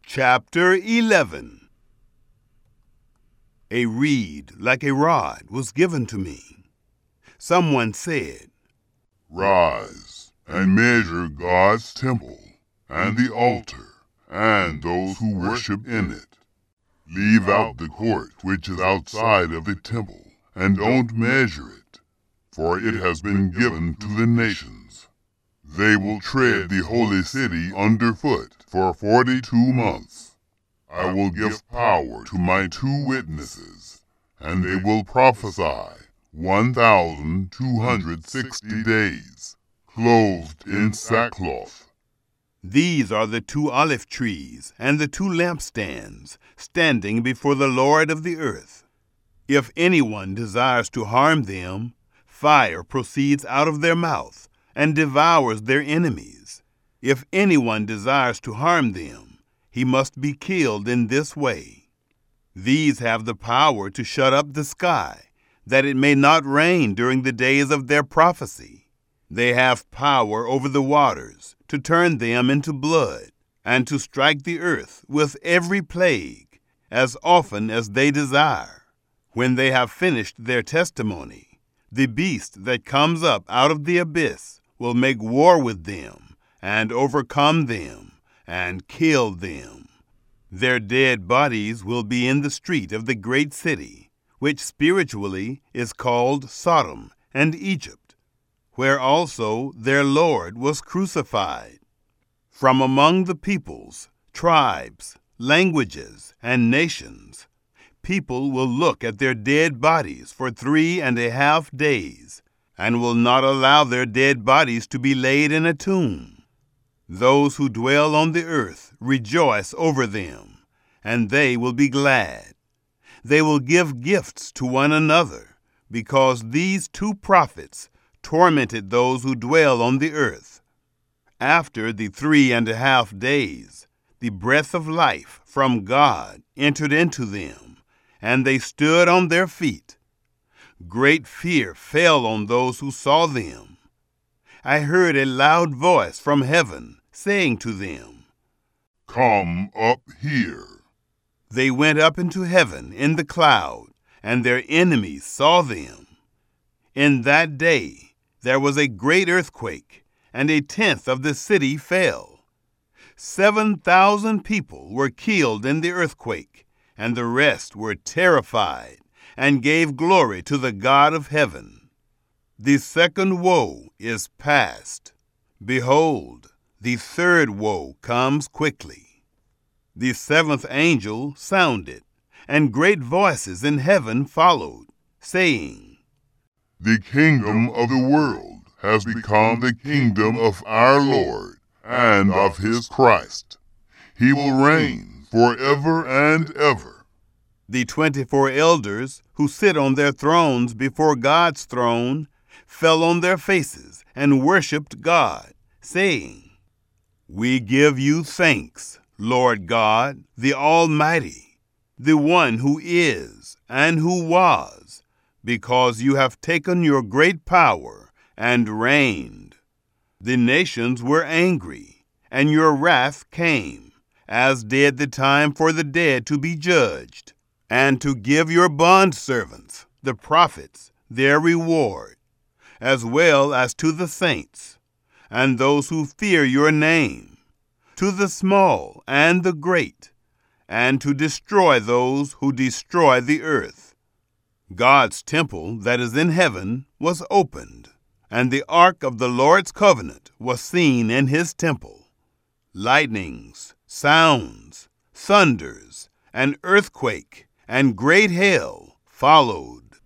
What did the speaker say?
Chapter 11. A reed like a rod was given to me. Someone said, "Rise and measure God's temple and the altar and those who worship in it. Leave out the court which is outside of the temple and don't measure it, for it has been given to the nations. They will tread the holy city underfoot for 42 months. I will give power to my 2 witnesses, and they will prophesy 1,260 days, clothed in sackcloth." These are the 2 olive trees and the 2 lampstands standing before the Lord of the earth. If anyone desires to harm them, fire proceeds out of their mouth and devours their enemies. If anyone desires to harm them, he must be killed in this way. These have the power to shut up the sky, that it may not rain during the days of their prophecy. They have power over the waters, to turn them into blood, and to strike the earth with every plague, as often as they desire. When they have finished their testimony, the beast that comes up out of the abyss will make war with them, and overcome them, and kill them. Their dead bodies will be in the street of the great city, which spiritually is called Sodom and Egypt, where also their Lord was crucified. From among the peoples, tribes, languages, and nations, people will look at their dead bodies for 3.5 days, and will not allow their dead bodies to be laid in a tomb. Those who dwell on the earth rejoice over them, and they will be glad. They will give gifts to one another, because these 2 prophets tormented those who dwell on the earth. After the 3.5 days, the breath of life from God entered into them, and they stood on their feet. Great fear fell on those who saw them. I heard a loud voice from heaven saying to them, "Come up here." They went up into heaven in the cloud, and their enemies saw them. In that day there was a great earthquake, and 1/10 of the city fell. 7,000 people were killed in the earthquake, and the rest were terrified and gave glory to the God of heaven. The second woe is past. Behold, the third woe comes quickly. The 7th angel sounded, and great voices in heaven followed, saying, "The kingdom of the world has become the kingdom of our Lord and of his Christ. He will reign forever and ever." The 24 elders who sit on their thrones before God's throne fell on their faces and worshipped God, saying, "We give you thanks, Lord God, the Almighty, the one who is and who was, because you have taken your great power and reigned. The nations were angry, and your wrath came, as did the time for the dead to be judged, and to give your bondservants, the prophets, their reward, as well as to the saints, and those who fear your name, to the small and the great, and to destroy those who destroy the earth." God's temple that is in heaven was opened, and the ark of the Lord's covenant was seen in his temple. Lightnings, sounds, thunders, an earthquake, and great hail followed.